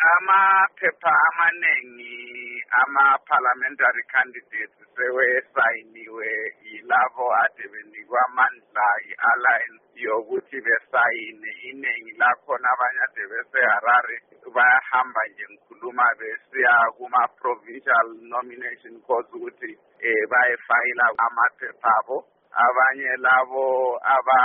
amaphepha amaningi ama-parliamentary candidates sewesayiniwe yilabo ade benikwa amandla i-alliance yokuthi besayine. Iningi lakhona abanye ade bese-Harare bayahamba nje ngikhuluma besiya kuma-provincial nomination courts ukuthi bayefayila amaphepha abo. Abanye labo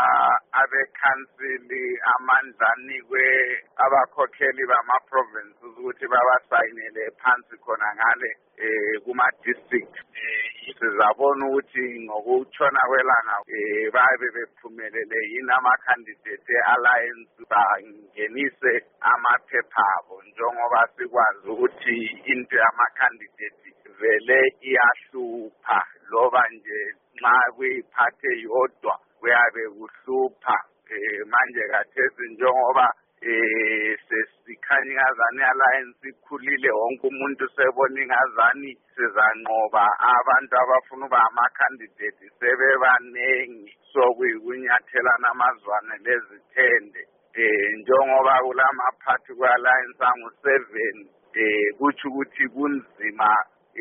abekhansili amandla anikwe abakhokheli bama-provinces ukuthi babasayinele phansi khona ngale kuma-district. Sizabona ukuthi ngokutshona kwelanga babe bephumelele yini ama-candidate e-alliance bangenise amaphepha abo, njengoba sikwazi ukuthi into yama-candidate vele iyahlupha loba nje nxa kuyiphathe yodwa kuyabe kuhlupha. Manje kathesi njengoba sesikhanya ingazani i-alliance ikhulile, wonke umuntu sebona ingazani sizanqoba abantu abafuna ukuba ama-candidate sebebanengi, sokuyikunyathela amazwane lezithende. Njengoba kulamaphathi kwe-alliance angu-7 kutsho ukuthi kunzima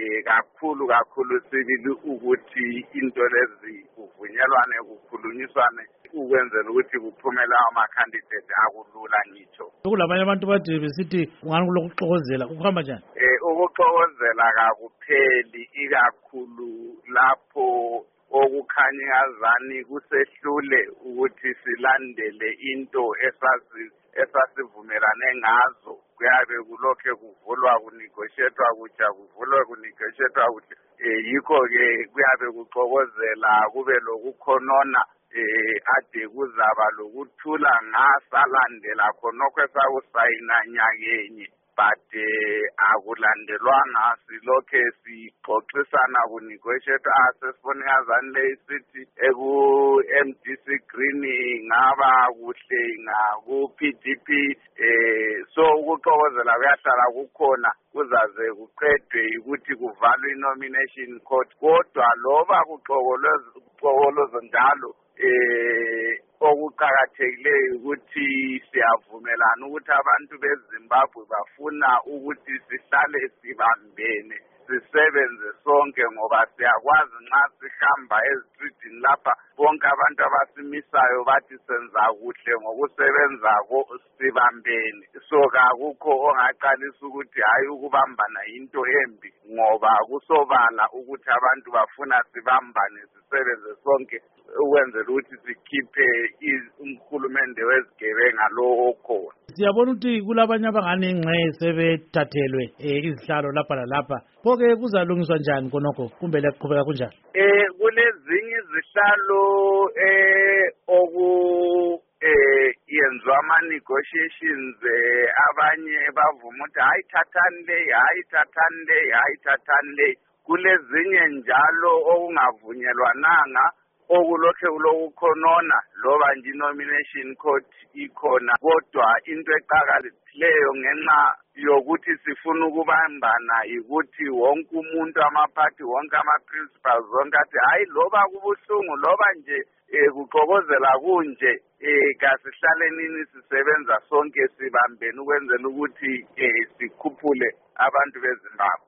kakhulu sibili ukuthi into lezi kuvunyelwane kukhulunyiswane ukwenzela ukuthi kuphumele ama-candidate akulula ngitsho. Kulabanye abantu bathi besithi ungani kulokuxokozela kuhamba njani? Ukuxokozela kakupheli, ikakhulu lapho okukhanya ingazani kusehlule ukuthi silandele into esasivumelane ngazo. Kuyabe kulokhe kuvulwa kunegotiatwa kutsha kuvulwe kunegotiatwa kutsha. Yikho-ke kuyabe kuxokozela kube lokukhonona ade kuzaba lokuthula ngasalandela khonokho esakusayina nyakenye, but akulandelwanga. Silokhe sixoxisana kunegotiatwa asesibona ingazani le isithi eku-MDC Green ngaba kuhle ngaku-PDP. So ukuxokozela kuyahlala kukhona kuzaze kuqedwe ukuthi kuvalwe i-nomination court. Kodwa loba kuxokolozo njalo okuqakathekileyo ukuthi siyavumelana ukuthi abantu beZimbabwe bafuna ukuthi sihlale sibambene, sisebenze sonke, ngoba siyakwazi nxa sihamba ezitridini lapha bonke abantu abasimisayo bathi senza kuhle ngokusebenza sibambene. So kakukho ongaqalisa ukuthi hayi ukubambana yinto embi, ngoba kusobala ukuthi abantu bafuna sibambane sisebenze sonke ukwenzela ukuthi sikhiphe umkhulumende wezigebenga lo okhona. Siyabona ukuthi kulabanye abangane ingxe sebethathelwe izihlalo lapha lalapha. Pho-ke kuzalungiswa njani konokho kumbe liyaqhubeka kunjani? Kulezinye izihlalo yenziwa ama-negotiations, abanye bavuma ukuthi hayi thathani le. Kulezinye njalo okungavunyelwananga okulokhe kulokukhonona loba nje i-nomination court ikhona. Kodwa into eqakathileyo ngenxa yokuthi sifuna ukubambana yikuthi wonke umuntu, amaphathi wonke, ama-principals wonke athi hayi loba kubuhlungu loba nje kuxokozela kunje kasihlaleni sisebenza sonke sibambene ukwenzela ukuthi sikhuphule abantu beZimbabwe.